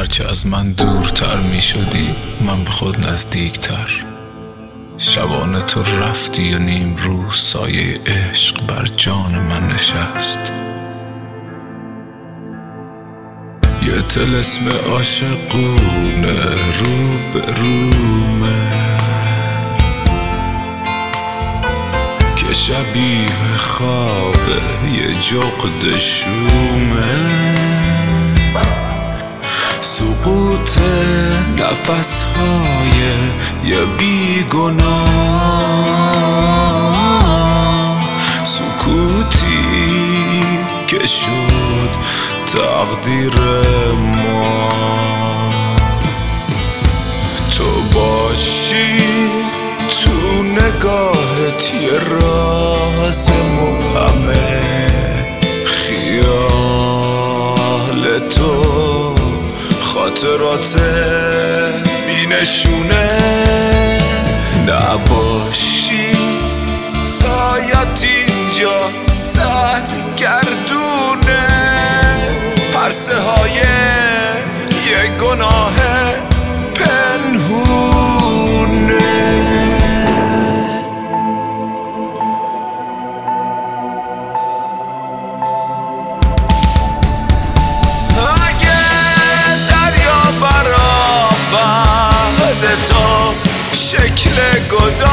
هرچه از من دورتر می شدی من به خود نزدیکتر. شبانه تو رفتی و نیم روز سایه عشق بر جان من نشست. یه طلسم عاشقونه رو به رومه که شبیه خوابه یه جغد شومه. سقوط نفسهای یه بیگناه، سکوتی که شد تقدیر ما. تو باشی تو نگاهت یه راز مبهمه، خیال تو خاطرات بینشونه. نباشی سایت اینجا سرگردونه، پرسه های یه گناه پنهونه. اگه دریا برآورد تو شکل گدا